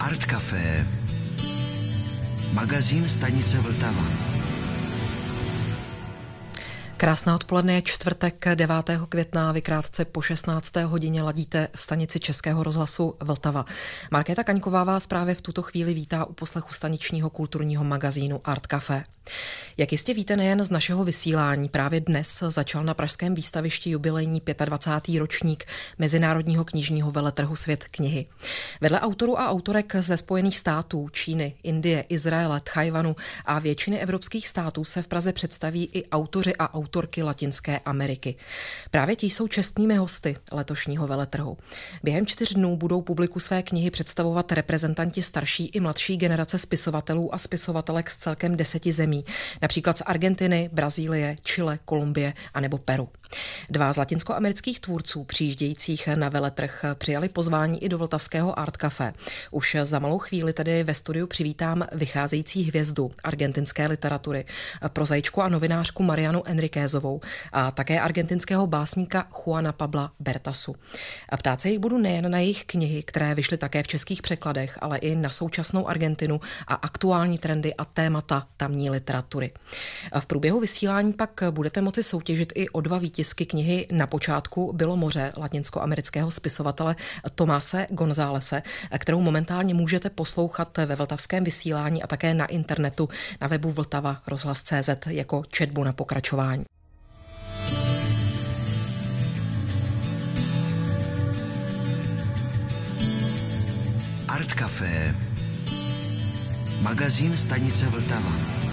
Art Café, magazín stanice Vltava. Krásná odpoledne, je čtvrtek 9. května, vy krátce po 16. hodině ladíte stanici Českého rozhlasu Vltava. Markéta Kaňková vás právě v tuto chvíli vítá u poslechu staničního kulturního magazínu Art Café. Jak jistě víte nejen z našeho vysílání, právě dnes začal na pražském výstavišti jubilejní 25. ročník Mezinárodního knižního veletrhu Svět knihy. Vedle autorů a autorek ze Spojených států, Číny, Indie, Izraele, Tchajvanu a většiny evropských států se v Praze představí i autoři a autorky Latinské Ameriky. Právě ti jsou čestnými hosty letošního veletrhu. Během 4 dnů budou publiku své knihy představovat reprezentanti starší i mladší generace spisovatelů a spisovatelek z celkem 10 zemí, například z Argentiny, Brazílie, Chile, Kolumbie a nebo Peru. 2 z latinskoamerických tvůrců přijíždějících na veletrh přijali pozvání i do vltavského Art Café. Už za malou chvíli tedy ve studiu přivítám vycházející hvězdu argentinské literatury, prozaičku a novinářku Marianu Enriquezovou a také argentinského básníka Juana Pabla Bertasu. Ptát se jich budu nejen na jejich knihy, které vyšly také v českých překladech, ale i na současnou Argentinu a aktuální trendy a témata tamní literatury. V průběhu vysílání pak budete moci soutěžit i o 2 výtisky knihy Na počátku bylo moře latinskoamerického spisovatele Tomase Gonzálese, kterou momentálně můžete poslouchat ve vltavském vysílání a také na internetu na webu Vltava rozhlas.cz jako četbu na pokračování. Art Café, magazín stanice Vltava.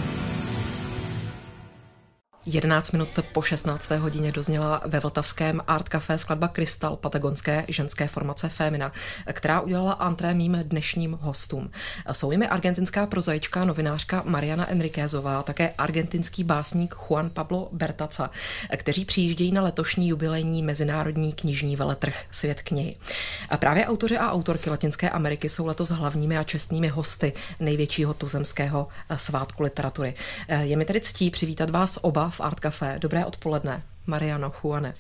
11 minut po 16. hodině dozněla ve vltavském Art Café skladba Krystal patagonské ženské formace Fémina, která udělala entré mým dnešním hostům. Jsou jimi argentinská prozaička, novinářka Mariana Enriquezová a také argentinský básník Juan Pablo Bertaca, kteří přijíždějí na letošní jubilejní Mezinárodní knižní veletrh Svět knihy. A právě autoři a autorky Latinské Ameriky jsou letos hlavními a čestnými hosty největšího tuzemského svátku literatury. Je mi tedy ctí přivítat vás oba v Art Café. Dobré odpoledne, Mariano, Juane.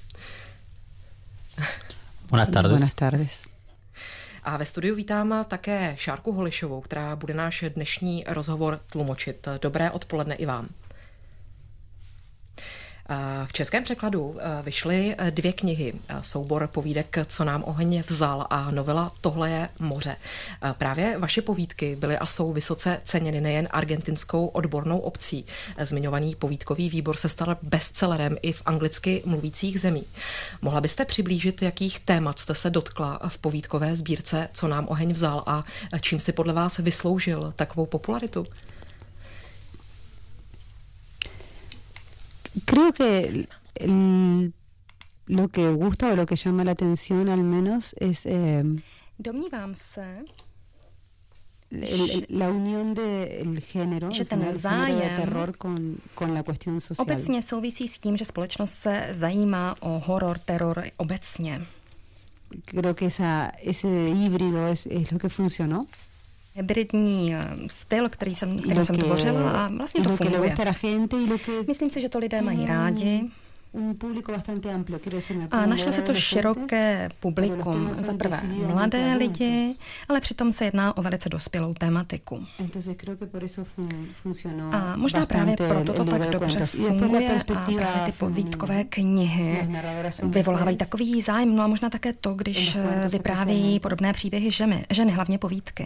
Buenas tardes. Buenas tardes. A ve studiu vítám také Šárku Holišovou, která bude náš dnešní rozhovor tlumočit. Dobré odpoledne i vám. V českém překladu vyšly 2 knihy. Soubor povídek Co nám oheň vzal a novela Tohle je moře. Právě vaše povídky byly a jsou vysoce ceněny nejen argentinskou odbornou obcí. Zmiňovaný povídkový výbor se stal bestsellerem i v anglicky mluvících zemích. Mohla byste přiblížit, jakých témat jste se dotkla v povídkové sbírce Co nám oheň vzal a čím si podle vás vysloužil takovou popularitu? Creo que lo que gusta o lo que llama la atención al menos es Domnívám se, la unión del género, že ten de zájem terror con la cuestión social. obecně souvisí s tím, že společnost se zajímá o horor, teror obecně. Creo que ese híbrido es lo que funcionó. Hybridní styl, kterým jsem tvořila a vlastně to funguje. Myslím si, že to lidé mají rádi. A našlo se to široké publikum. Za prvé mladé lidi, ale přitom se jedná o velice dospělou tématiku. A možná právě proto to tak dobře funguje a právě ty povídkové knihy vyvolávají takový zájem. No a možná také to, když vyprávějí podobné příběhy ženy, hlavně povídky.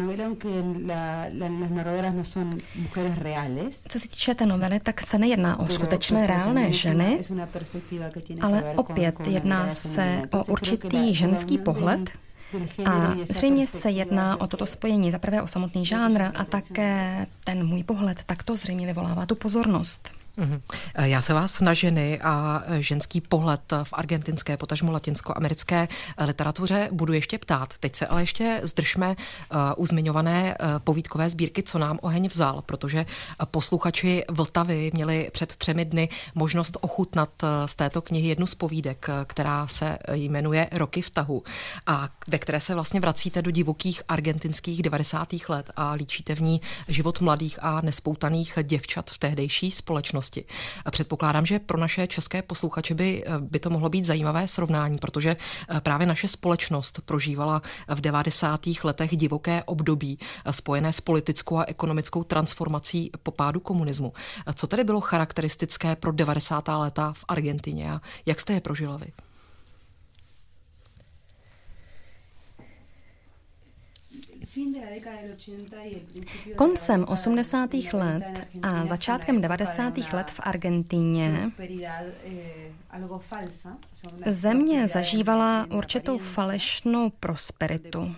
Co se týče té novely, tak se nejedná o skutečné reálné ženy, ale opět jedná se o určitý ženský pohled a zřejmě se jedná o toto spojení. Za prvé o samotný žánr a také ten můj pohled, tak to zřejmě vyvolává tu pozornost. Já se vás na ženy a ženský pohled v argentinské, potažmo latinskoamerické literatuře budu ještě ptát. Teď se ale ještě zdržme u zmiňované povídkové sbírky Co nám oheň vzal, protože posluchači Vltavy měli před 3 dny možnost ochutnat z této knihy jednu z povídek, která se jmenuje Roky v tahu a ve které se vlastně vracíte do divokých argentinských 90. let a líčíte v ní život mladých a nespoutaných děvčat v tehdejší společnosti. oblasti. A předpokládám, že pro naše české posluchače by to mohlo být zajímavé srovnání, protože právě naše společnost prožívala v 90. letech divoké období spojené s politickou a ekonomickou transformací po pádu komunismu. Co tedy bylo charakteristické pro 90. léta v Argentině a jak jste je prožila vy? Koncem 80. let a začátkem 90. let v Argentíně země zažívala určitou falešnou prosperitu.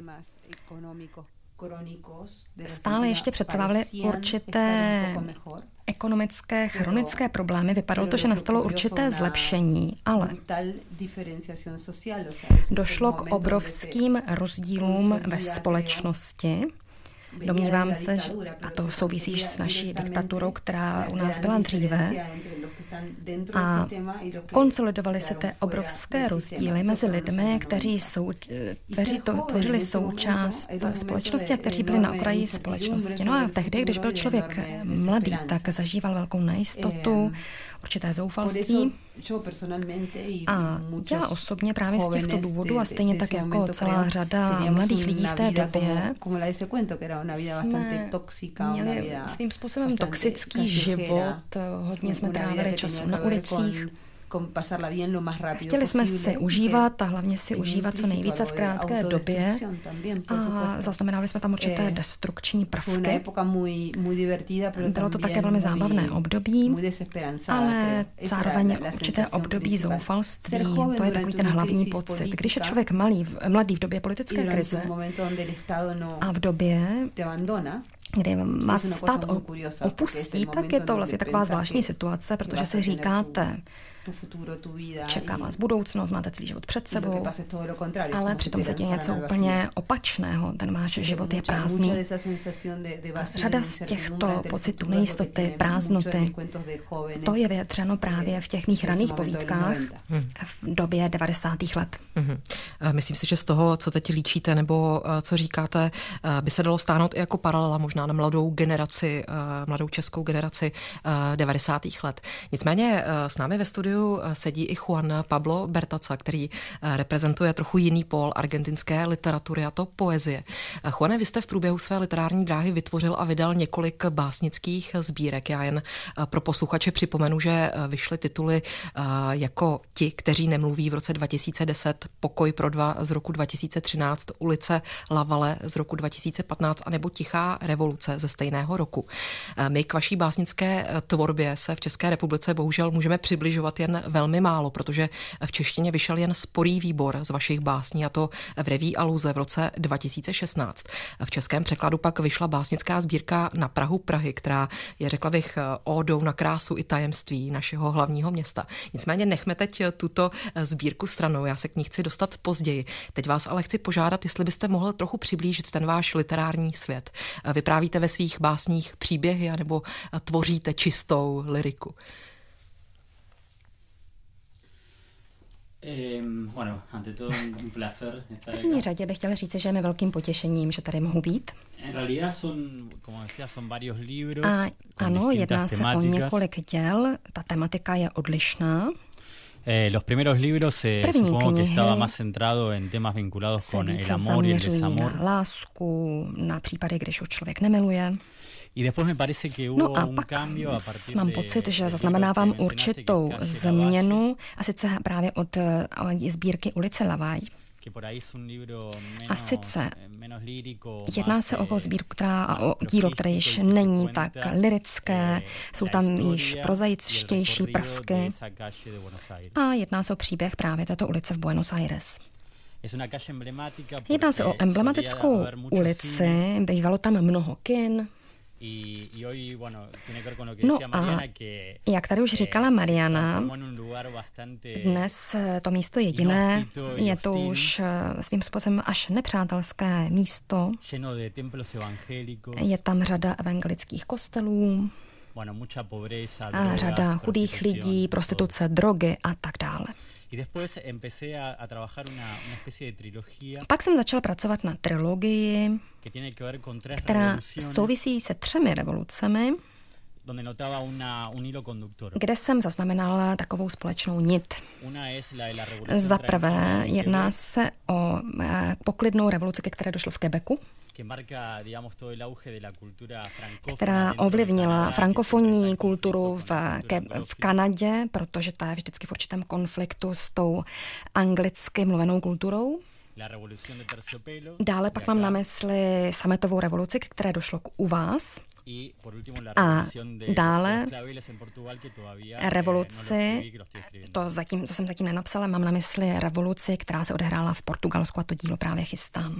Stále ještě přetrvávaly určité ekonomické, chronické problémy. Vypadalo to, že nastalo určité zlepšení, ale došlo k obrovským rozdílům ve společnosti. Domnívám se, a to souvisí s naší diktaturou, která u nás byla dříve, a konsolidovaly se ty obrovské rozdíly mezi lidmi, kteří tvořili součást společnosti a kteří byli na okraji společnosti. No a tehdy, když byl člověk mladý, tak zažíval velkou nejistotu, určité zoufalství. A já osobně právě z těchto důvodů a stejně tak jako celá řada mladých lidí v té době jsme měli svým způsobem toxický život, hodně jsme trávili času na ulicích. Chtěli jsme si užívat a hlavně si užívat co nejvíce v krátké době a zaznamenali jsme tam určité destrukční prvky. Bylo to také velmi zábavné období, ale zároveň určité období zoufalství. To je takový ten hlavní pocit. Když je člověk mladý v době politické krize a v době, kdy vás stát opustí, tak je to vlastně taková zvláštní situace, protože si říkáte, čeká vás budoucnost, máte celý život před sebou, ale přitom se děje něco úplně opačného. Ten váš život je prázdný. Řada z těchto pocitů nejistoty, prázdnoty, to je vyjadřeno právě v těch mých raných povídkách v době 90. let. Myslím si, že z toho, co teď líčíte nebo co říkáte, by se dalo stáhnout i jako paralela možná na mladou českou generaci 90. let. Nicméně s námi ve studiu sedí i Juan Pablo Bertaca, který reprezentuje trochu jiný pól argentinské literatury, a to poezie. Juane, vy jste v průběhu své literární dráhy vytvořil a vydal několik básnických sbírek. Já jen pro posluchače připomenu, že vyšly tituly jako Ti, kteří nemluví v roce 2010, Pokoj pro dva z roku 2013, Ulice Lavale z roku 2015 a nebo Tichá revoluce ze stejného roku. My k vaší básnické tvorbě se v České republice bohužel můžeme přibližovat jen velmi málo, protože v češtině vyšel jen sporý výbor z vašich básní, a to v reví Aluze v roce 2016. V českém překladu pak vyšla básnická sbírka Na prahu Prahy, která je, řekla bych, ódou na krásu i tajemství našeho hlavního města. Nicméně nechme teď tuto sbírku stranou, já se k ní chci dostat později. Teď vás ale chci požádat, jestli byste mohl trochu přiblížit ten váš literární svět. Vyprávíte ve svých básních příběhy anebo tvoříte čistou lyriku? V první řadě bych chtěla říct, že je mi velkým potěšením, že tady mohu být. A ano, jedná se o několik děl, ta tematika je odlišná. Los primeros libros supongo que estaba más centrado en temas vinculados con el amor y el desamor. Na lásku, na případy, když už člověk nemiluje. No a pak mám pocit, že zaznamenávám určitou změnu, a sice právě od sbírky Ulice Lavaj. A sice jedná se o sbírku, o dílo, které již není tak lirické, jsou tam již prozaičtější prvky a jedná se o příběh právě této ulice v Buenos Aires. Jedná se o emblematickou ulici, bývalo tam mnoho kin. No a jak tady už říkala Mariana, dnes to místo jediné, je to už svým způsobem až nepřátelské místo. Je tam řada evangelických kostelů, a řada chudých lidí, prostituce, drogy a tak dále. Pak jsem začal pracovat na trilogii, která souvisí se 3 revolucemi. kde jsem zaznamenal takovou společnou nit. Za prvé jedná se o poklidnou revoluci, ke které došlo v Quebecu, která ovlivnila frankofonní kulturu v Kanadě, protože ta je vždycky v určitém konfliktu s tou anglicky mluvenou kulturou. Dále pak mám na mysli sametovou revoluci, ke které došlo u vás. A dále revoluci, to jsem zatím nenapsala, mám na mysli revoluci, která se odehrála v Portugalsku a to dílo právě chystám.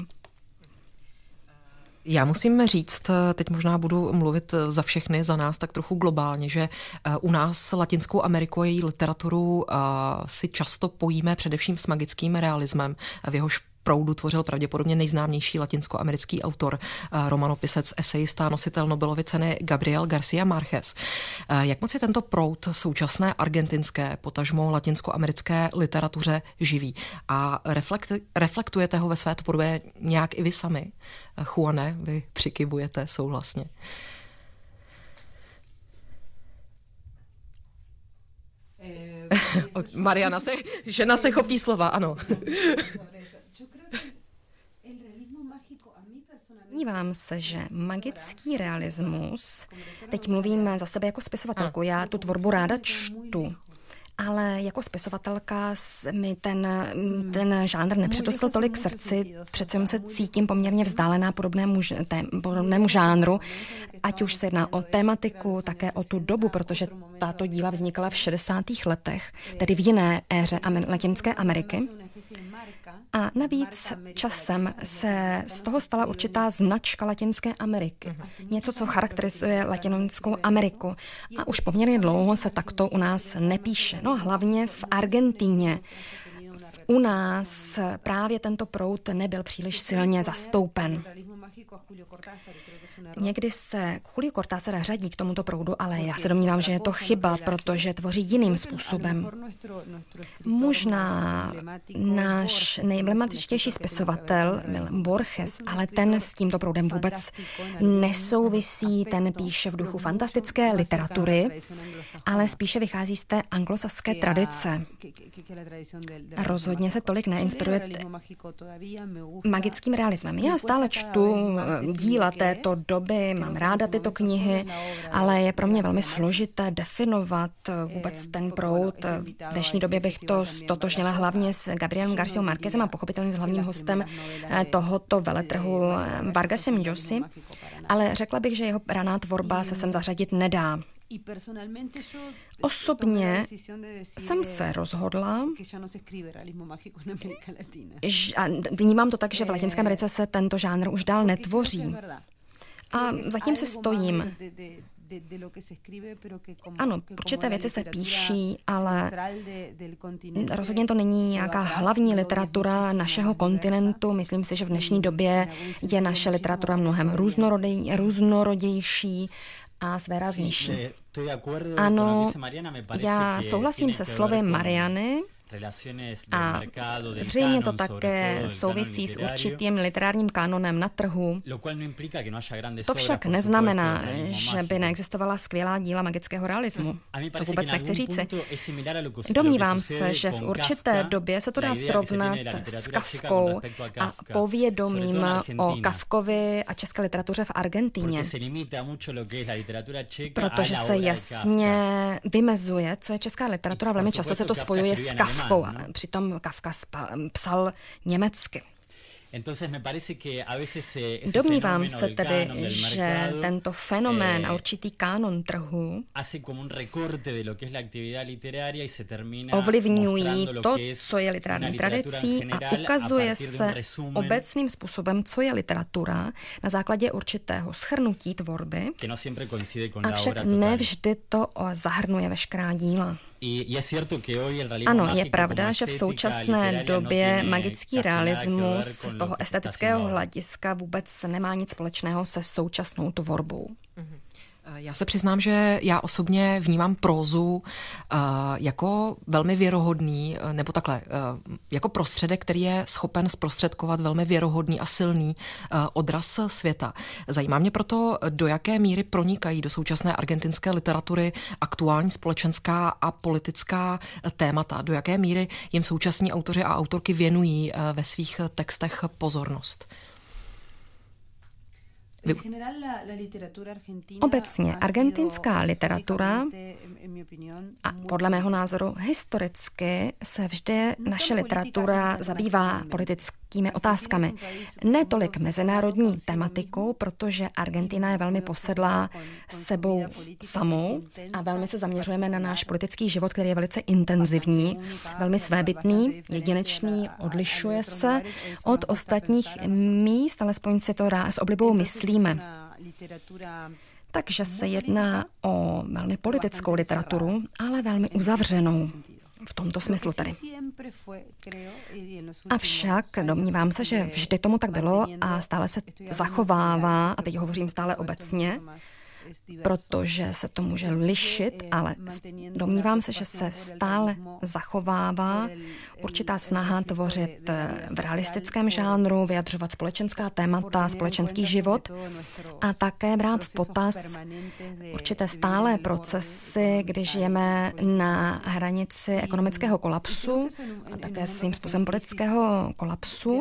Já musím říct, teď možná budu mluvit za všechny, za nás tak trochu globálně, že u nás Latinskou Ameriku a její literaturu si často pojíme především s magickým realismem, v jehož proudu tvořil pravděpodobně nejznámější latinskoamerický autor, romanopisec, esejista, nositel Nobelovy ceny Gabriel García Márquez. Jak moc je tento proud v současné argentinské, potažmo latinskoamerické literatuře živý? A reflektujete ho ve své tvorbě nějak i vy sami? Juane, vy přikybujete souhlasně. Mariana žena se chopí slova, ano. Domnívám se, že magický realismus, teď mluvím za sebe jako spisovatelku, já tu tvorbu ráda čtu, ale jako spisovatelka mi ten žánr nepředostal tolik k srdci, přece se cítím poměrně vzdálená podobnému žánru, ať už se jedná o tematiku, také o tu dobu, protože tato díla vznikala v 60. letech, tedy v jiné éře Latinské Ameriky. A navíc časem se z toho stala určitá značka Latinské Ameriky. Něco, co charakterizuje Latinskou Ameriku. A už poměrně dlouho se takto u nás nepíše. No a hlavně v Argentíně. U nás právě tento proud nebyl příliš silně zastoupen. Někdy se Julio Cortázar řadí k tomuto proudu, ale já se domnívám, že je to chyba, protože tvoří jiným způsobem. Možná náš nejemblematičtější spisovatel byl Borges, ale ten s tímto proudem vůbec nesouvisí, ten píše v duchu fantastické literatury, ale spíše vychází z té anglosaské tradice. Rozhodně se tolik neinspiruje magickým realismem. Já stále čtu díla této doby, mám ráda tyto knihy, ale je pro mě velmi složité definovat vůbec ten proud. V dnešní době bych to stotožnila hlavně s Gabrielem Garcíou Márquezem a pochopitelně s hlavním hostem tohoto veletrhu Vargasem Llosem, ale řekla bych, že jeho raná tvorba se sem zařadit nedá. Osobně jsem se rozhodla, a vnímám to tak, že v Latinské Americe se tento žánr už dál netvoří. A zatím se stojím. Ano, určité věci se píší, ale rozhodně to není nějaká hlavní literatura našeho kontinentu. Myslím si, že v dnešní době je naše literatura mnohem různorodější a svéráznější. Ano, já souhlasím se slovy Mariany a zřejmě to také souvisí s určitým literárním kanonem na trhu. To však neznamená, že by neexistovala skvělá díla magického realismu. To vůbec nechci říci. Domnívám se, že v určité době se to dá srovnat s Kafkou a povědomím o Kafkovi a české literatuře v Argentíně. Protože se jasně vymezuje, co je česká literatura, velmi často se to spojuje s Kafkou. A přitom Kafka psal německy. Domnívám se tedy, že tento fenomén a určitý kánon trhu ovlivňují to, co je literární tradicí a ukazuje se obecným způsobem, co je literatura na základě určitého shrnutí tvorby, avšak nevždy to zahrnuje veškerá díla. Ano, je pravda, že v současné době magický realismus z toho estetického hlediska vůbec nemá nic společného se současnou tvorbou. Já se přiznám, že já osobně vnímám prózu jako velmi věrohodný, nebo takhle, jako prostředek, který je schopen zprostředkovat velmi věrohodný a silný odraz světa. Zajímá mě proto, do jaké míry pronikají do současné argentinské literatury aktuální společenská a politická témata, do jaké míry jim současní autoři a autorky věnují ve svých textech pozornost. Obecně argentinská literatura a podle mého názoru historicky se vždy naše literatura zabývá politickými otázkami. Ne tolik mezinárodní tematikou, protože Argentina je velmi posedlá sebou samou a velmi se zaměřujeme na náš politický život, který je velice intenzivní, velmi svébytný, jedinečný, odlišuje se od ostatních míst, alespoň si to s oblibou myslíme. Takže se jedná o velmi politickou literaturu, ale velmi uzavřenou. V tomto smyslu tady. Avšak domnívám se, že vždy tomu tak bylo a stále se zachovává, a teď hovořím stále obecně, protože se to může lišit, ale domnívám se, že se stále zachovává určitá snaha tvořit v realistickém žánru, vyjadřovat společenská témata, společenský život a také brát v potaz určité stálé procesy, když žijeme na hranici ekonomického kolapsu a také svým způsobem politického kolapsu.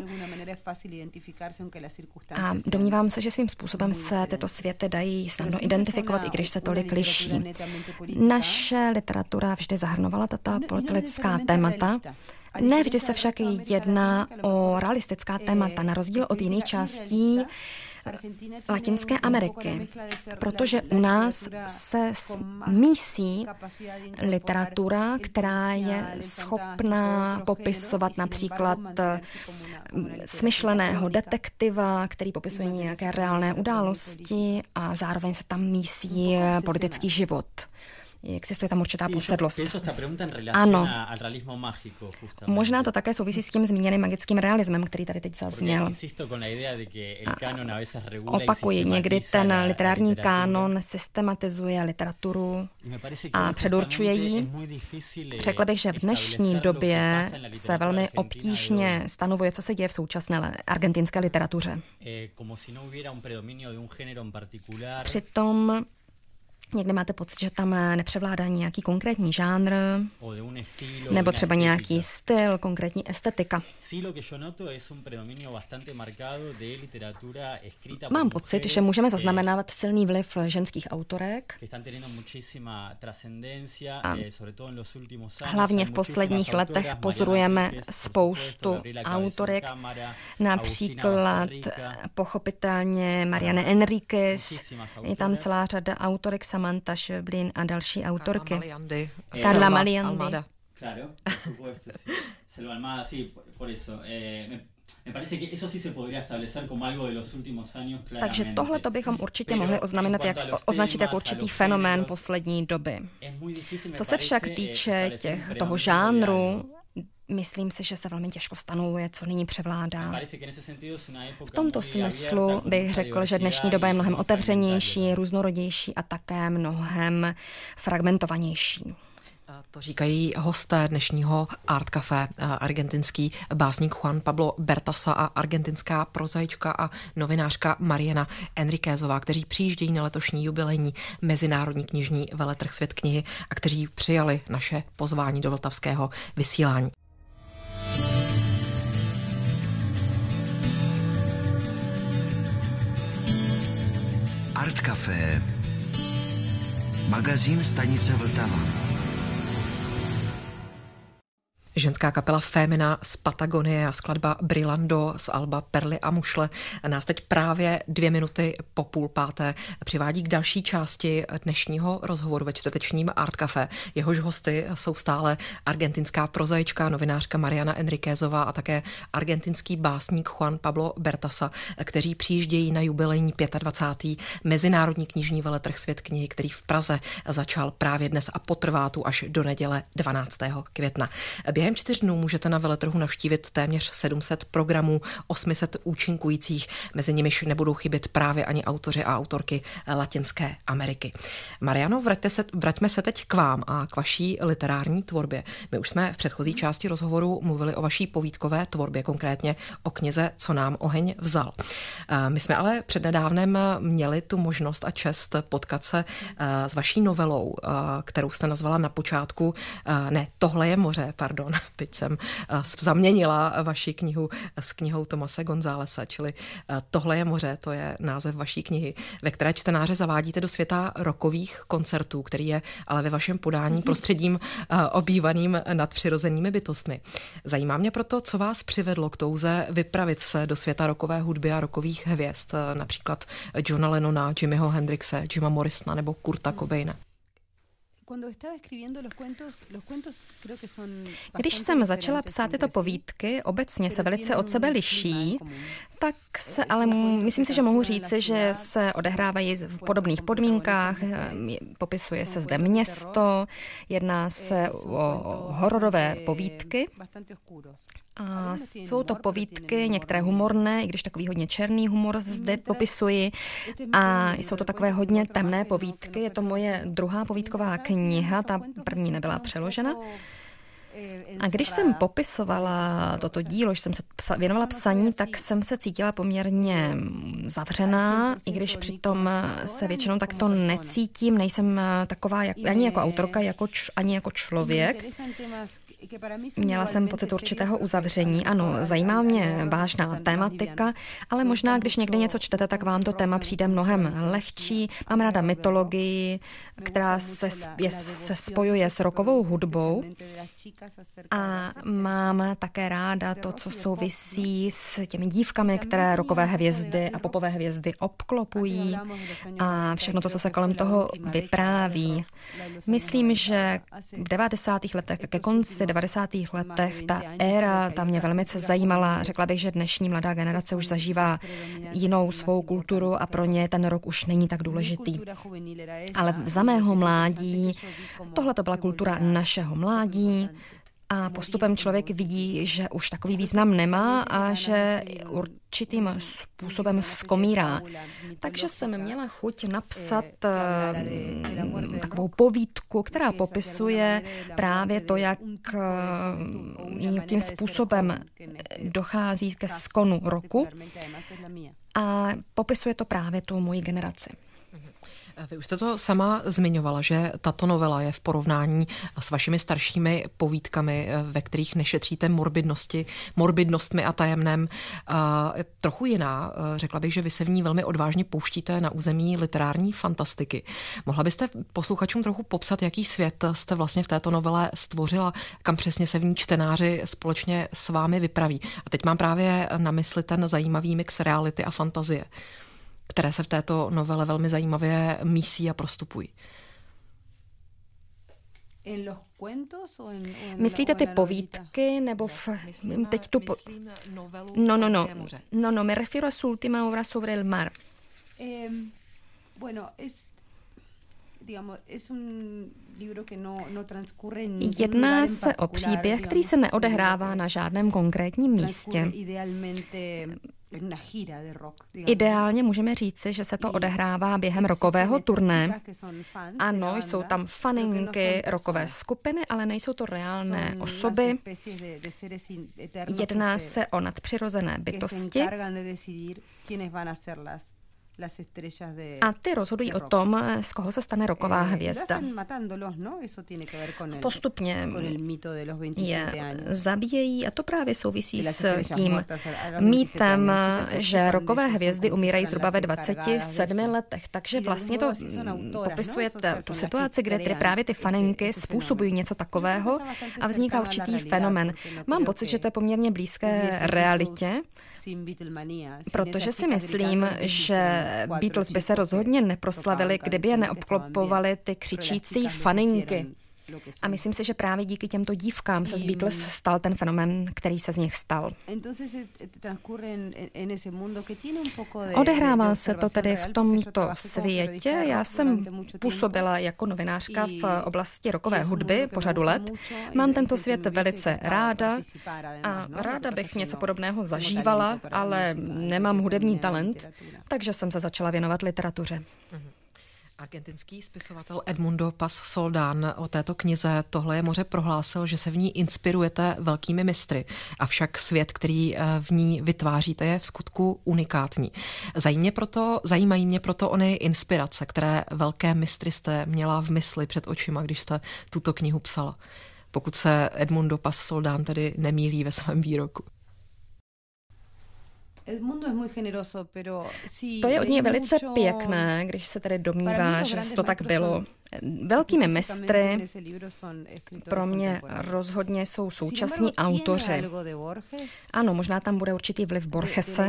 A domnívám se, že svým způsobem se tyto světy dají snadno identifikovat, i když se tolik liší. Naše literatura vždy zahrnovala tato politická témata. Ne vždy se však jedná o realistická témata, na rozdíl od jiných částí Latinské Ameriky, protože u nás se mísí literatura, která je schopná popisovat například smyšleného detektiva, který popisuje nějaké reálné události a zároveň se tam mísí politický život. Existuje tam určitá posedlost. Ano. Možná to také souvisí s tím zmíněným magickým realismem, který tady teď zazněl. Opakuji, někdy ten literární kánon systematizuje literaturu a předurčuje ji. Řekla bych, že v dnešní době se velmi obtížně stanovuje, co se děje v současné argentinské literatuře. Přitom někdy máte pocit, že tam nepřevládá nějaký konkrétní žánr, nebo třeba nějaký styl, konkrétní estetika. Mám pocit, že můžeme zaznamenávat silný vliv ženských autorek. A hlavně v posledních letech pozorujeme spoustu autorek, například pochopitelně Mariana Enríquez, je tam celá řada autorek, Samantha Schweblin a další autorky. Carla Maliandi. Claro, por supuesto, sí. Selva Almada, sí, por eso. Me parece que eso sí se podría establecer como algo de los últimos años, claramente. Takže tohle to bychom určitě mohli označit jako určitý fenomén poslední doby. Co se však týče toho žánru, myslím si, že se velmi těžko stanovuje, co nyní převládá. V tomto smyslu bych řekl, že dnešní doba je mnohem otevřenější, různorodější a také mnohem fragmentovanější. To říkají hosté dnešního Art Café, argentinský básník Juan Pablo Bertasa a argentinská prozaička a novinářka Mariana Enriquezová, kteří přijíždějí na letošní jubilejní mezinárodní knižní veletrh Svět knihy a kteří přijali naše pozvání do vltavského vysílání. Art Café, magazín stanice Vltava. Ženská kapela Fémina z Patagonie a skladba Brillando z alba Perly a mušle nás teď právě 2 minuty po 4:30 přivádí k další části dnešního rozhovoru ve čtvrtečním Art Café. Jehož hosty jsou stále argentinská prozaička, novinářka Mariana Enriquezová a také argentinský básník Juan Pablo Bertasa, kteří přijíždějí na jubilejní 25. mezinárodní knižní veletrh Svět knihy, který v Praze začal právě dnes a potrvá tu až do neděle 12. května. Během Během 4 dnů můžete na veletrhu navštívit téměř 700 programů, 800 účinkujících, mezi nimiž nebudou chybět právě ani autoři a autorky Latinské Ameriky. Mariano, vraťme se teď k vám a k vaší literární tvorbě. My už jsme v předchozí části rozhovoru mluvili o vaší povídkové tvorbě, konkrétně o knize Co nám oheň vzal. My jsme ale přednedávnem měli tu možnost a čest potkat se s vaší novelou, kterou jste nazvala na počátku, Tohle je moře, pardon, teď jsem zaměnila vaši knihu s knihou Tomase Gonzálese, čili Tohle je moře, to je název vaší knihy, ve které čtenáře zavádíte do světa rockových koncertů, který je ale ve vašem podání prostředím obývaným nadpřirozenými bytostmi. Zajímá mě proto, co vás přivedlo k touze vypravit se do světa rockové hudby a rockových hvězd, například Johna Lennona, Jimmyho Hendrixe, Jima Morrisona nebo Kurta Cobaina. Když jsem začala psát tyto povídky, obecně se velice od sebe liší, tak se ale myslím si, že mohu říci, že se odehrávají v podobných podmínkách, popisuje se zde město, jedná se o hororové povídky. A jsou to povídky, některé humorné, i když takový hodně černý humor zde popisuji. A jsou to takové hodně temné povídky. Je to moje druhá povídková kniha, ta první nebyla přeložena. A když jsem popisovala toto dílo, že jsem se věnovala psaní, tak jsem se cítila poměrně zavřená, i když přitom se většinou takto necítím, nejsem taková ani jako autorka, ani jako člověk. Měla jsem pocit určitého uzavření. Ano, zajímá mě vážná tematika, ale možná, když někdy něco čtete, tak vám to téma přijde mnohem lehčí. Mám ráda mytologii, která se spojuje s rockovou hudbou. A mám také ráda to, co souvisí s těmi dívkami, které rockové hvězdy a popové hvězdy obklopují a všechno to, co se kolem toho vypráví. Myslím, že v 90. letech, ke konci 90. letech, ta éra, ta mě velmi zajímala. Řekla bych, že dnešní mladá generace už zažívá jinou svou kulturu a pro ně ten rock už není tak důležitý. Ale za mého mládí, tohle to byla kultura našeho mládí, a postupem člověk vidí, že už takový význam nemá a že určitým způsobem skomírá. Takže jsem měla chuť napsat takovou povídku, která popisuje právě to, jakým způsobem dochází ke skonu roku a popisuje to právě tu moji generaci. Vy už jste to sama zmiňovala, že tato novela je v porovnání s vašimi staršími povídkami, ve kterých nešetříte morbidnostmi a tajemnem, trochu jiná. Řekla bych, že vy se v ní velmi odvážně pouštíte na území literární fantastiky. Mohla byste posluchačům trochu popsat, jaký svět jste vlastně v této novele stvořila, kam přesně se v ní čtenáři společně s vámi vypraví? A teď mám právě na mysli ten zajímavý mix reality a fantazie, které se v této novele velmi zajímavě mísí a prostupují. Myslíte ty povídky, nebo teď tu novelu? No, me refiero a su última obra sobre el mar. Jedná se o příběh, který se neodehrává na žádném konkrétním místě. Ideálně můžeme říci, že se to odehrává během rockového turné. Ano, jsou tam faninky rockové skupiny, ale nejsou to reálné osoby. Jedná se o nadpřirozené bytosti. A ty rozhodují o tom, z koho se stane rocková hvězda. Postupně je zabíjejí a to právě souvisí s tím mýtem, že rockové hvězdy umírají zhruba ve 27 letech. Takže vlastně to popisuje tu situaci, kde tedy právě ty faninky způsobují něco takového a vzniká určitý fenomén. Mám pocit, že to je poměrně blízké realitě, protože si myslím, že Beatles by se rozhodně neproslavili, kdyby je neobklopovaly ty křičící faninky. A myslím si, že právě díky těmto dívkám se z Beatles stal ten fenomén, který se z nich stal. Odehrává se to tedy v tomto světě. Já jsem působila jako novinářka v oblasti rockové hudby po řadu let. Mám tento svět velice ráda a ráda bych něco podobného zažívala, ale nemám hudební talent, takže jsem se začala věnovat literatuře. Argentinský spisovatel Edmundo Paz Soldán o této knize Tohle je moře prohlásil, že se v ní inspirujete velkými mistry, avšak svět, který v ní vytváříte, je v skutku unikátní. Zajímají mě proto ony inspirace, které velké mistry jste měla v mysli před očima, když jste tuto knihu psala. Pokud se Edmundo Paz Soldán tedy nemýlí ve svém výroku. To je od něj velice pěkné, když se tedy domnívá, že to tak bylo. Velkými mistry pro mě rozhodně jsou současní autoři. Ano, možná tam bude určitý vliv Borgese.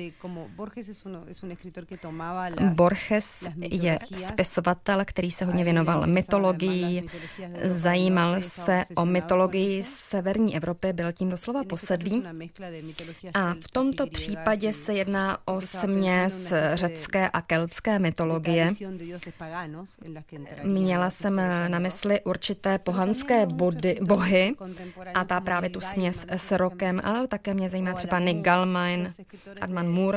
Borges je spisovatel, který se hodně věnoval mytologii, zajímal se o mytologii severní Evropy, byl tím doslova posedlý. A v tomto případě se jedná o směs řecké a keltské mytologie. Měla jsem na mysli určité pohanské bohy a ta právě tu směs s rockem, ale také mě zajímá třeba Nick Gallman, Armand Moore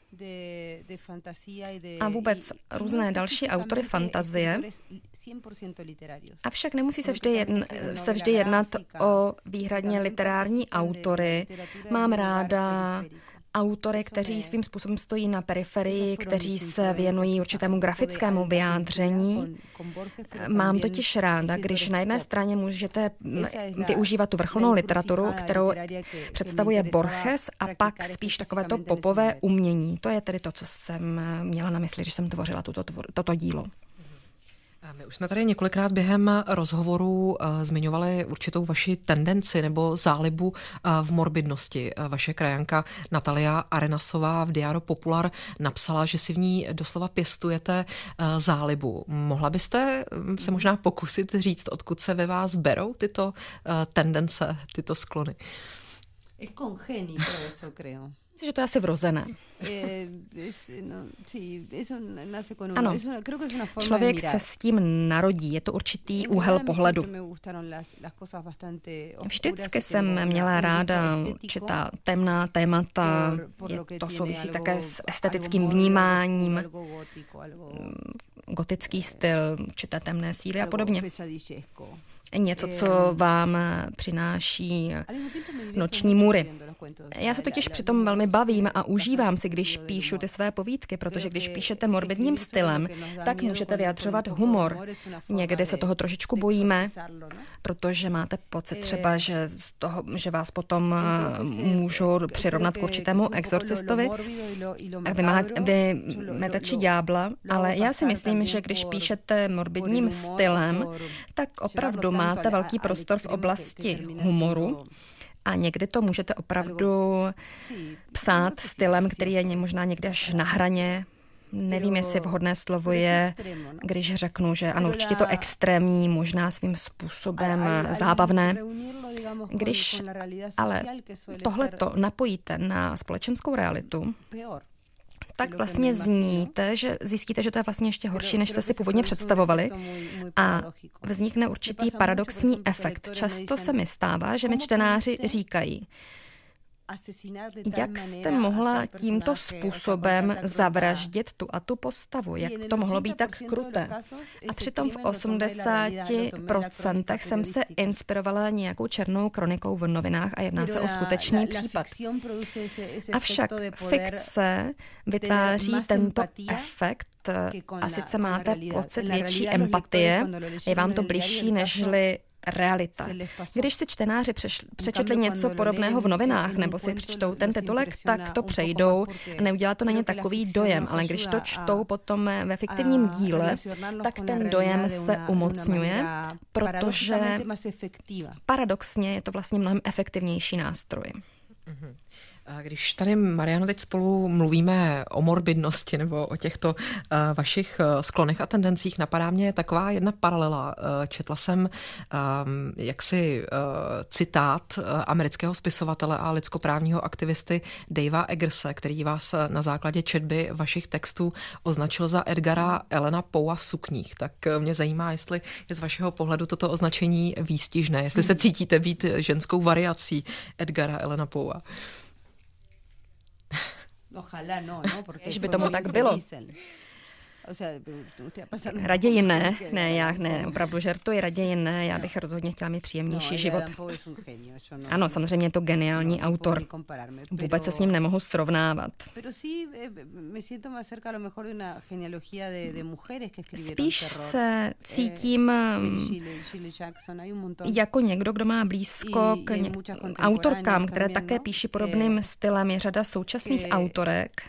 a vůbec různé další autory fantazie. Avšak nemusí se vždy jednat o výhradně literární autory. Mám ráda autory, kteří svým způsobem stojí na periferii, kteří se věnují určitému grafickému vyjádření. Mám totiž ráda, když na jedné straně můžete využívat tu vrcholnou literaturu, kterou představuje Borges, a pak spíš takovéto popové umění. To je tedy to, co jsem měla na mysli, když jsem tvořila toto dílo. My už jsme tady několikrát během rozhovorů zmiňovali určitou vaši tendenci nebo zálibu v morbidnosti. Vaše krajanka Natalia Arenasová v Diário Popular napsala, že si v ní doslova pěstujete zálibu. Mohla byste se možná pokusit říct, odkud se ve vás berou tyto tendence, tyto sklony? Myslím, že to je asi vrozené. Ano, člověk se s tím narodí, je to určitý úhel pohledu. Vždycky jsem měla ráda určitá temná témata, to souvisí také s estetickým vnímáním, gotický styl, určité temné síly a podobně. Něco, co vám přináší noční můry. Já se totiž přitom velmi bavím a užívám si, když píšu ty své povídky, protože když píšete morbidním stylem, tak můžete vyjadřovat humor. Někdy se toho trošičku bojíme, protože máte pocit třeba, že vás potom můžou přirovnat k určitému exorcistovi, vymeteči ďábla, ale já si myslím, že když píšete morbidním stylem, tak opravdu máte velký prostor v oblasti humoru a někdy to můžete opravdu psát stylem, který je možná někde až na hraně. Nevím, jestli vhodné slovo je, když řeknu, že ano, určitě to extrémní, možná svým způsobem zábavné. Když ale tohleto napojíte na společenskou realitu, tak vlastně zjistíte, že to je vlastně ještě horší, než jste si původně představovali, a vznikne určitý paradoxní efekt. Často se mi stává, že mi čtenáři říkají, jak jste mohla tímto způsobem zavraždit tu a tu postavu? Jak to mohlo být tak kruté? A přitom v 80% jsem se inspirovala nějakou černou kronikou v novinách a jedná se o skutečný případ. Avšak fikce vytváří tento efekt, a sice máte pocit větší empatie, je vám to bližší nežli realita. Když si čtenáři přečetli něco podobného v novinách nebo si přečtou ten titulek, tak to přejdou a neudělá to na ně takový dojem, ale když to čtou potom ve fiktivním díle, tak ten dojem se umocňuje, protože paradoxně je to vlastně mnohem efektivnější nástroj. Když tady, Mariano, teď spolu mluvíme o morbidnosti nebo o těchto vašich sklonech a tendencích, napadá mě taková jedna paralela. Četla jsem jaksi citát amerického spisovatele a lidskoprávního aktivisty Davea Eggerse, který vás na základě četby vašich textů označil za Edgara Allana Poea v sukních. Tak mě zajímá, jestli je z vašeho pohledu toto označení výstižné, jestli se cítíte být ženskou variací Edgara Allana Poea. Ojalá no, Když by tomu tak bylo. Raději ne, opravdu žertuji, raději ne, já bych rozhodně chtěla mít příjemnější život. Ano, samozřejmě je to geniální autor, vůbec se s ním nemohu srovnávat. Spíš se cítím jako někdo, kdo má blízko k autorkám, které také píší podobným stylem. Je řada současných autorek,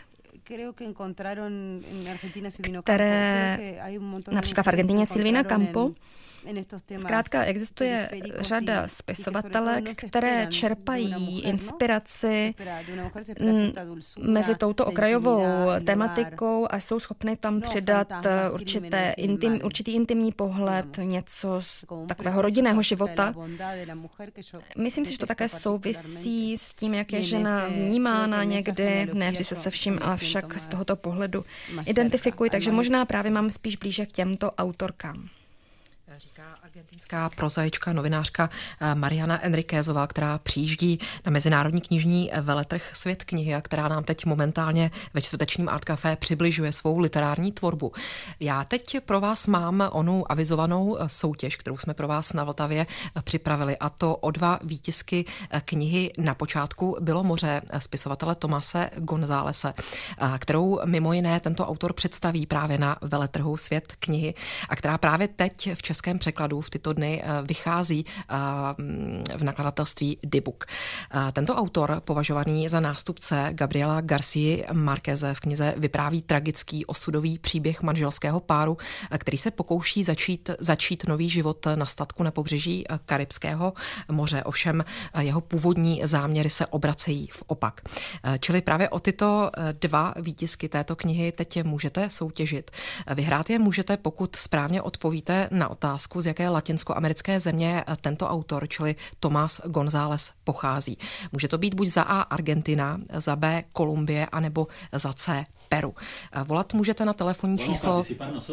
které například v Argentině Silvina Campo. Zkrátka existuje řada spisovatelek, které čerpají inspiraci mezi touto okrajovou tematikou a jsou schopny tam přidat určitý intimní pohled, něco z takového rodinného života. Myslím si, že to také souvisí s tím, jak je žena vnímána někdy, ne vždy se vším, ale však z tohoto pohledu identifikuji, takže možná právě mám spíš blíže k těmto autorkám. Říká argentinská prozaička, novinářka Mariana Enriquezová, která přijíždí na mezinárodní knižní veletrh Svět knihy a která nám teď momentálně ve čtvrtečním Art Café přibližuje svou literární tvorbu. Já teď pro vás mám onu avizovanou soutěž, kterou jsme pro vás na Vltavě připravili, a to o 2 výtisky knihy Na počátku bylo moře spisovatele Tomase Gonzálese, kterou mimo jiné tento autor představí právě na veletrhu Svět knihy a která právě teď v českém překladu v tyto dny vychází v nakladatelství Dybbuk. Tento autor, považovaný za nástupce Gabriela Garcii Marqueze, v knize vypráví tragický osudový příběh manželského páru, který se pokouší začít nový život na statku na pobřeží Karibského moře. Ovšem jeho původní záměry se obracejí v opak. Čili právě o tyto 2 výtisky této knihy teď můžete soutěžit. Vyhrát je můžete, pokud správně odpovíte na otázku, z jaké latinskoamerické země tento autor, čili Tomás González, pochází. Může to být buď za A Argentina, za B Kolumbie, anebo za C Peru. Volat můžete na telefonní číslo...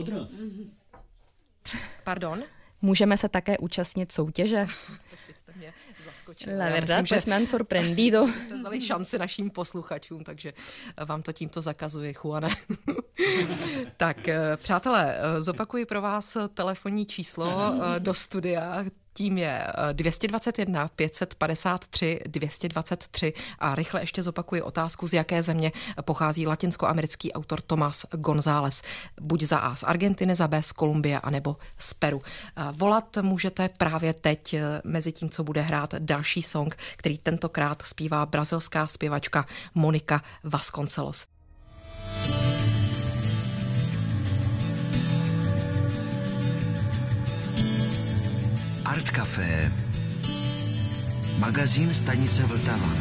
Pardon? Můžeme se také účastnit soutěže. La verdad, pues me han sorprendido. Jste dali šanci našim posluchačům, takže vám to tímto zakazuji, Juane. Tak, přátelé, zopakuji pro vás telefonní číslo do studia. Tím je 221 553 223 a rychle ještě zopakuji otázku, z jaké země pochází latinskoamerický autor Tomás González. Buď za A z Argentiny, za B z Kolumbie, anebo z Peru. Volat můžete právě teď, mezi tím, co bude hrát další song, který tentokrát zpívá brazilská zpěvačka Monika Vasconcelos. Art Café, magazín stanice Vltava.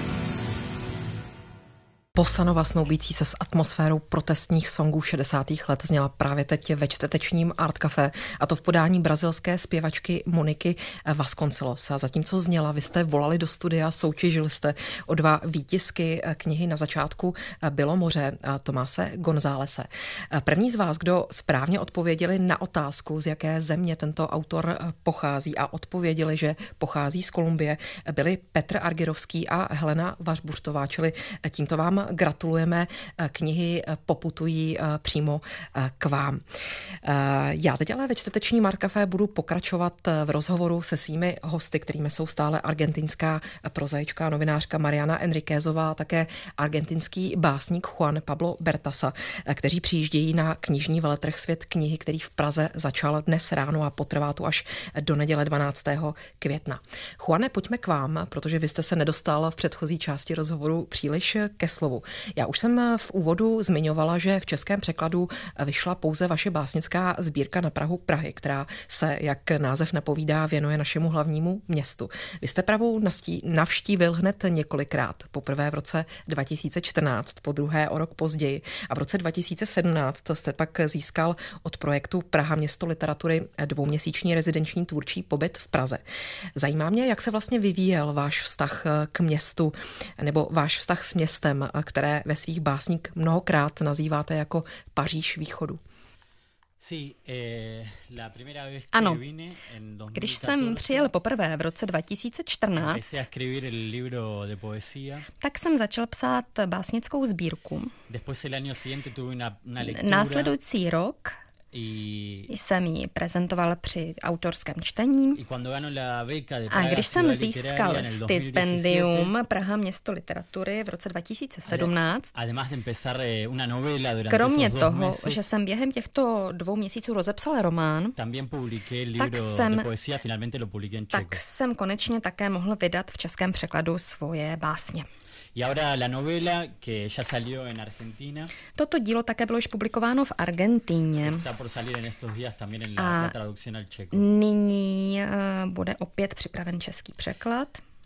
Bosanova snoubící se s atmosférou protestních songů 60. let zněla právě teď ve čtvrtečním Art Café, a to v podání brazilské zpěvačky Moniky Vasconcelos. A zatímco zněla, vy jste volali do studia, soutěžili jste o 2 výtisky knihy Na začátku bylo moře Tomase Gonzálese. První z vás, kdo správně odpověděli na otázku, z jaké země tento autor pochází, a odpověděli, že pochází z Kolumbie, byli Petr Argirovský a Helena Vařbuštová, čili tímto vám gratulujeme, knihy poputují přímo k vám. Já teď ale ve čtvrtečním Art Café budu pokračovat v rozhovoru se svými hosty, kterými jsou stále argentinská prozaička a novinářka Mariana Enriquezová a také argentinský básník Juan Pablo Bertasa, kteří přijíždějí na knižní veletrh Svět knihy, který v Praze začal dnes ráno a potrvá tu až do neděle 12. května. Juane, pojďme k vám, protože vy jste se nedostal v předchozí části rozhovoru příliš ke slovu. slovu. Já už jsem v úvodu zmiňovala, že v českém překladu vyšla pouze vaše básnická sbírka Na prahu Prahy, která se, jak název napovídá, věnuje našemu hlavnímu městu. Vy jste Prahu navštívil hned několikrát. Poprvé v roce 2014, po druhé o rok později a v roce 2017 jste pak získal od projektu Praha město literatury 2měsíční rezidenční tvůrčí pobyt v Praze. Zajímá mě, jak se vlastně vyvíjel váš vztah k městu nebo váš vztah s městem, které ve svých básních mnohokrát nazýváte jako Paříž východu. Ano, když jsem přijel poprvé v roce 2014, tak jsem začal psát básnickou sbírku. Následující rok jsem ji prezentoval při autorském čtení a když jsem získal stipendium Praha město literatury v roce 2017, kromě toho, že jsem během těchto 2 měsíců rozepsal román, tak jsem konečně také mohl vydat v českém překladu svoje básně. Toto dílo také bylo již publikováno v Argentíně a nyní bude opět připraven český překlad.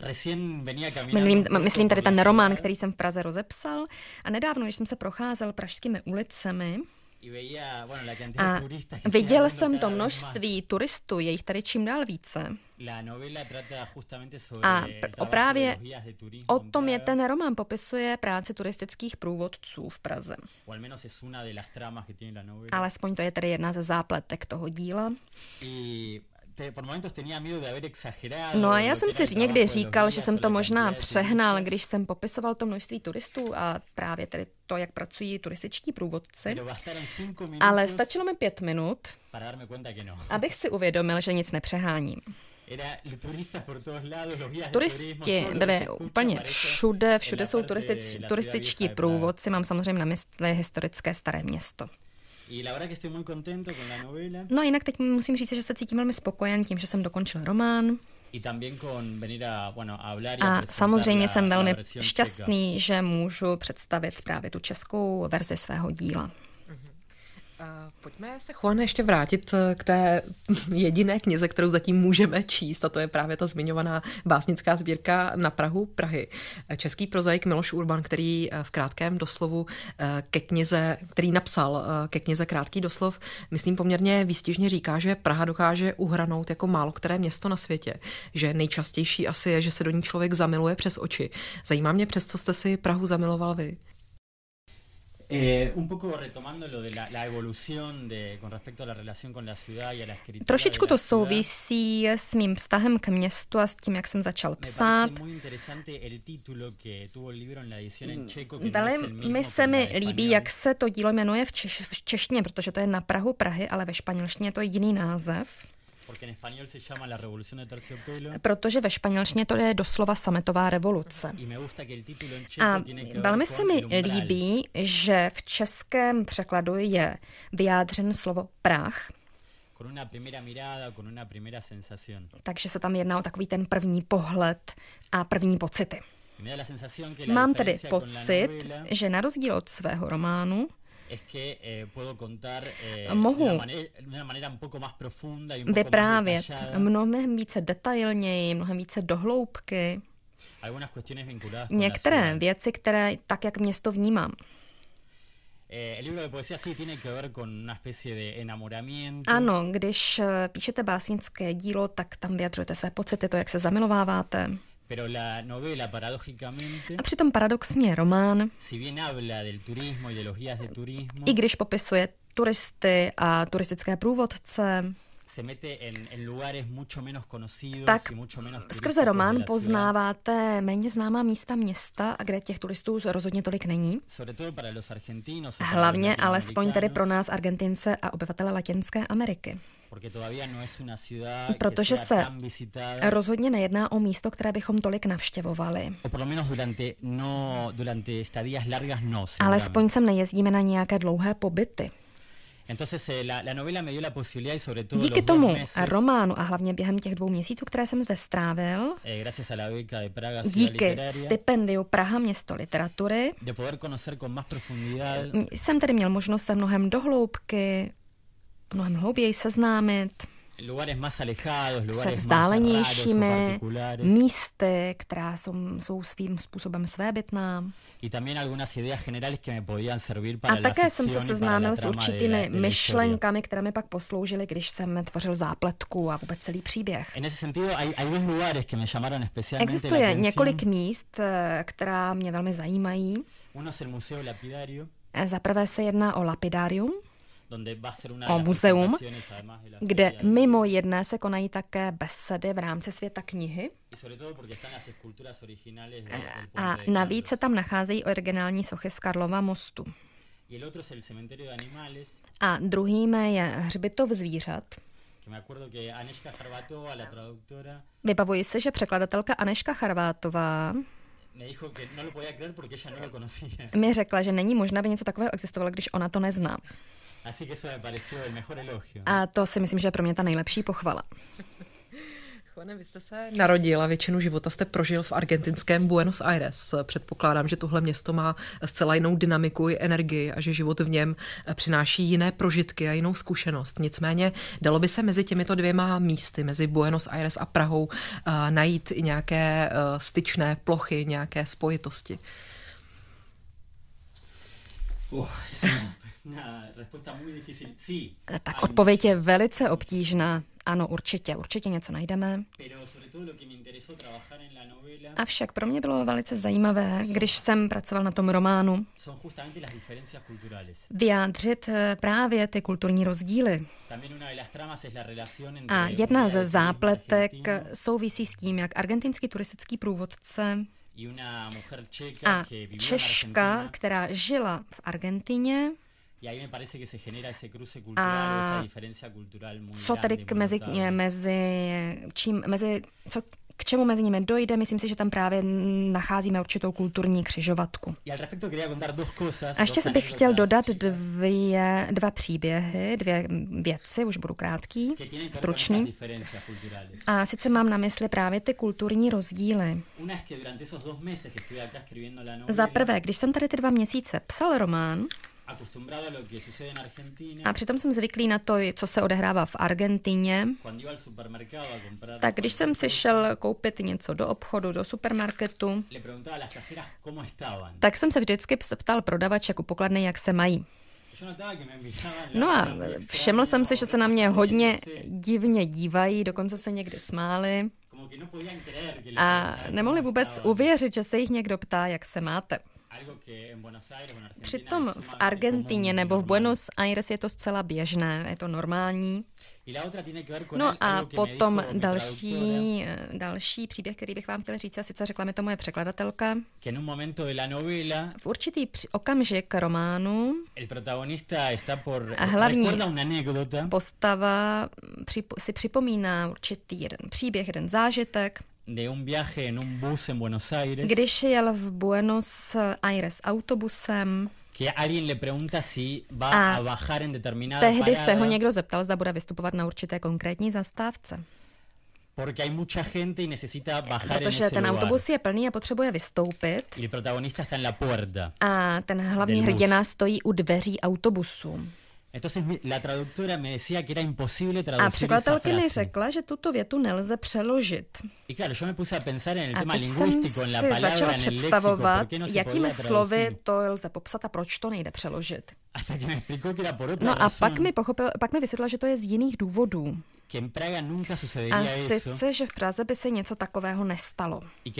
Myslím tady ten román, který jsem v Praze rozepsal a nedávno, když jsem se procházel pražskými ulicemi a viděl jsem to množství turistů, je jich tady čím dál více. A právě o tom je ten román, popisuje práci turistických průvodců v Praze. Alespoň to je tedy jedna ze zápletek toho díla. No a já jsem si někdy říkal, že jsem to možná přehnal, když jsem popisoval to množství turistů a právě tedy to, jak pracují turističtí průvodci. Ale stačilo mi 5 minut, abych si uvědomil, že nic nepřeháním. Turisti byli úplně všude jsou turističtí průvodci, mám samozřejmě na mysli historické Staré Město. No a jinak teď musím říct, že se cítím velmi spokojen tím, že jsem dokončil román. A samozřejmě jsem velmi šťastný, že můžu představit právě tu českou verzi svého díla. Pojďme se, Juane, ještě vrátit k té jediné knize, kterou zatím můžeme číst, a to je právě ta zmiňovaná básnická sbírka Na prahu Prahy. Český prozaik Miloš Urban, který v krátkém doslovu který napsal ke knize Krátký doslov, myslím poměrně výstižně říká, že Praha dokáže uhranout jako málo které město na světě, že nejčastější asi je, že se do ní člověk zamiluje přes oči. Zajímá mě, přes co jste si Prahu zamiloval vy? Trošičku to souvisí s mým vztahem k městu a s tím, jak jsem začal psát. Velmi se mi líbí, jak se to dílo jmenuje v češtině, protože to je Na prahu Prahy, ale ve španělštině je to jiný název. Protože ve španělštině to je doslova sametová revoluce. A velmi se mi líbí, že v českém překladu je vyjádřen slovo Prah. Takže se tam jedná o takový ten první pohled a první pocity. Mám tedy pocit, že na rozdíl od svého románu mohu vyprávět mnohem více detailněji, mnohem více dohloubky některé věci, které tak, jak město vnímám. Ano, když píšete básnické dílo, tak tam vyjadřujete své pocity, to, jak se zamilováváte. A přitom paradoxně román, i když popisuje turisty a turistické průvodce, tak skrze román poznáváte méně známá místa města, a kde těch turistů rozhodně tolik není. Hlavně alespoň tedy pro nás Argentince a obyvatele Latinské Ameriky. Protože se rozhodně nejedná o místo, které bychom tolik navštěvovali. Alespoň sem nejezdíme na nějaké dlouhé pobyty. Díky tomu románu a hlavně během těch 2 měsíců, které jsem zde strávil, díky stipendiu Praha město literatury, jsem tedy měl možnost se mnohem dohloubky, mnohem hlouběji seznámit se vzdálenějšími místy, která jsou svým způsobem svébytná. A také jsem se seznámil s určitými myšlenkami, které mi pak posloužily, když jsem tvořil zápletku a vůbec celý příběh. Existuje několik míst, která mě velmi zajímají. Za prvé se jedná o lapidárium, o muzeum, kde mimo jedné se konají také besedy v rámci světa knihy. A navíc se tam nacházejí originální sochy z Karlova mostu. A druhým je hřbitov zvířat. Vybavuji se, že překladatelka Anežka Charvátová mi řekla, že není možné, aby něco takového existovalo, když ona to nezná. A to si myslím, že je pro mě ta nejlepší pochvala. Juane, vy jste se narodil a většinu života jste prožil v argentinském Buenos Aires. Předpokládám, že tohle město má zcela jinou dynamiku i energii a že život v něm přináší jiné prožitky a jinou zkušenost. Nicméně dalo by se mezi těmito 2 místy, mezi Buenos Aires a Prahou, najít i nějaké styčné plochy, nějaké spojitosti? Tak odpověď je velice obtížná. Ano, určitě něco najdeme. Avšak pro mě bylo velice zajímavé, když jsem pracoval na tom románu, vyjádřit právě ty kulturní rozdíly. A jedna ze zápletek souvisí s tím, jak argentinský turistický průvodce a Češka, která žila v Argentině, a co tedy k čemu mezi nimi dojde, myslím si, že tam právě nacházíme určitou kulturní křižovatku. A ještě bych chtěl dodat 2 příběhy, 2 věci, už budu krátký, stručný. A sice mám na mysli právě ty kulturní rozdíly. Za prvé, když jsem tady ty 2 měsíce psal román, a přitom jsem zvyklý na to, co se odehrává v Argentině, tak když jsem si šel koupit něco do obchodu, do supermarketu, tak jsem se vždycky ptal prodavaček u pokladny, jak se mají. No a všiml jsem si, že se na mě hodně divně dívají, dokonce se někdy smáli a nemohli vůbec uvěřit, že se jich někdo ptá, jak se máte. Přitom v Argentině nebo v Buenos Aires je to zcela běžné, je to normální. No a potom další příběh, který bych vám chtěla říct, a sice řekla mi to moje překladatelka. V určitý okamžik románu hlavní postava si připomíná určitý jeden příběh, jeden zážitek, když jel v Buenos Aires autobusem a tehdy se ho někdo zeptal, zda bude vystupovat na určité konkrétní zastávce. Protože ten autobus je plný a potřebuje vystoupit a ten hlavní hrdina stojí u dveří autobusu. A překladatelka mi řekla, že tuto větu nelze přeložit. A teď jsem si začala představovat, jakými slovy to lze popsat a proč to nejde přeložit. No a pak mi vysvětlila, že to je z jiných důvodů. A sice, že v Praze by se něco takového nestalo.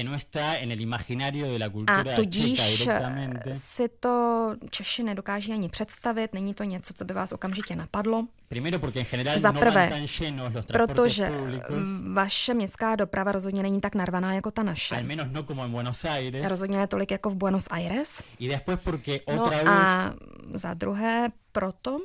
A tudíž si to Češi nedokáží ani představit, není to něco, co by vás okamžitě napadlo. Za prvé, protože vaše městská doprava rozhodně není tak narvaná jako ta naše. Rozhodně ne tolik jako v Buenos Aires. No a za druhé, proto,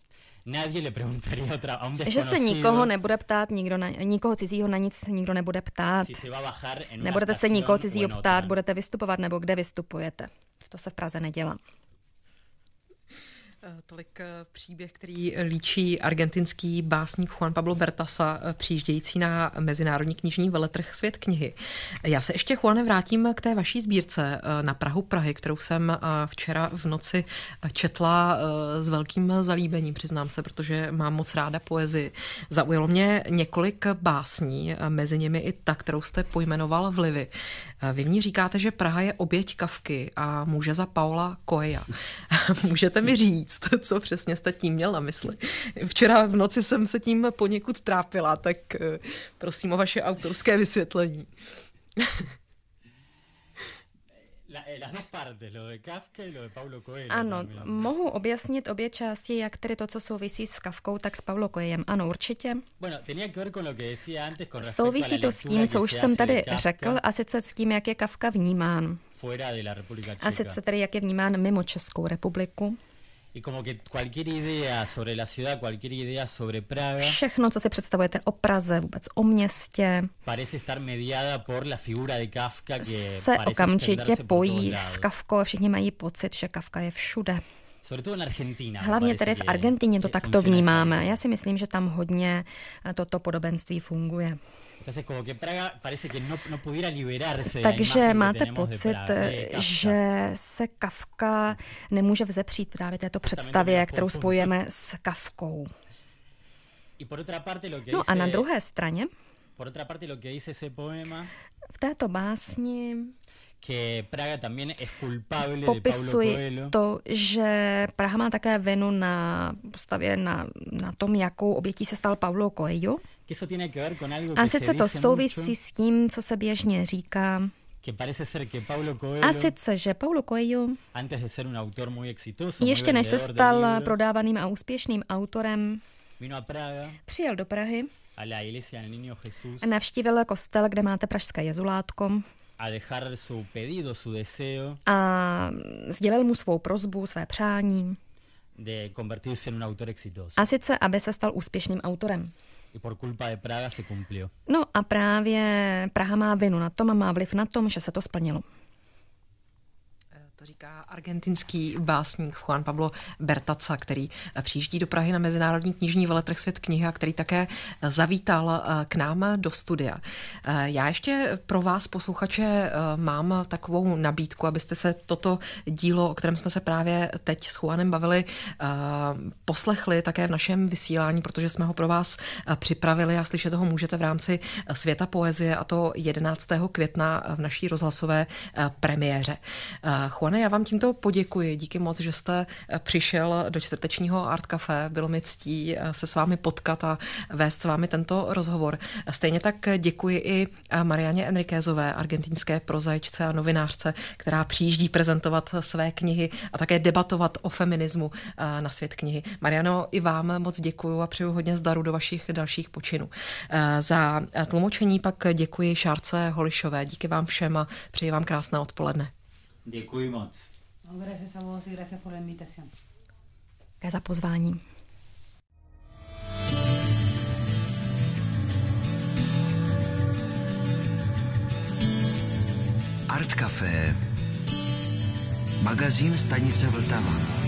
že se nikoho nebude ptát, nikoho cizího na nic se nikdo nebude ptát. Nebudete se nikoho cizího ptát, budete vystupovat nebo kde vystupujete. To se v Praze nedělá. Tolik příběh, který líčí argentinský básník Juan Pablo Bertasa, přijíždějící na Mezinárodní knižní veletrh Svět knihy. Já se ještě, Juane, vrátím k té vaší sbírce Na prahu Prahy, kterou jsem včera v noci četla s velkým zalíbením, přiznám se, protože mám moc ráda poezii. Zaujalo mě několik básní, mezi nimi i ta, kterou jste pojmenoval Vlivy. Vy v ní říkáte, že Praha je oběť Kafky a muže za Paula Coelha. Můžete mi říct, co přesně jste tím měl na mysli? Včera v noci jsem se tím poněkud trápila, tak prosím o vaše autorské vysvětlení. Ano, mohu objasnit obě části, jak tedy to, co souvisí s Kafkou, tak s Paulo Coelhem. Ano, určitě. Souvisí to s tím, co už jsem tady řekl, a sice s tím, jak je Kafka vnímán. A sice tedy, jak je vnímán mimo Českou republiku. Všechno, co si představujete o Praze, vůbec o městě, se okamžitě pojí s Kafkou a všichni mají pocit, že Kafka je všude. Hlavně tedy v Argentině to takto vnímáme. Já si myslím, že tam hodně toto podobenství funguje. Takže máte pocit, že se Kafka nemůže vzepřít právě této představě, kterou spojujeme s Kafkou. No a na druhé straně v této básni popisuji to, že Praha má také vinu na postavě na tom, jakou obětí se stal Paulo Coelho. A sice to souvisí s tím, co se běžně říká. A sice, že Paulo Coelho, ještě než se stal prodávaným a úspěšným autorem, přijel do Prahy a navštívil kostel, kde máte pražské jezulátko, a sdělil mu svou prosbu, své přání. A sice, aby se stal úspěšným autorem. No a právě Praha má vinu na tom a má vliv na tom, že se to splnilo. To říká argentinský básník Juan Pablo Bertaca, který přijíždí do Prahy na Mezinárodní knižní veletrh Svět knihy a který také zavítal k nám do studia. Já ještě pro vás, posluchače, mám takovou nabídku, abyste se toto dílo, o kterém jsme se právě teď s Juanem bavili, poslechli také v našem vysílání, protože jsme ho pro vás připravili a slyšet ho můžete v rámci Světa poezie, a to 11. května v naší rozhlasové premiéře. Juane, já vám tímto poděkuji. Díky moc, že jste přišel do čtvrtečního Art Café. Bylo mi ctí se s vámi potkat a vést s vámi tento rozhovor. Stejně tak děkuji i Marianě Enriquezové, argentinské prozaičce a novinářce, která přijíždí prezentovat své knihy a také debatovat o feminismu na Svět knihy. Mariano, i vám moc děkuji a přeju hodně zdaru do vašich dalších počinů. Za tlumočení pak děkuji Šárce Holišové. Díky vám všem a přeji vám krásné odpoledne. Děkuji moc. Gracias a vos y gracias por la invitación. Za pozvání. Art Café. Magazín stanice Vltava.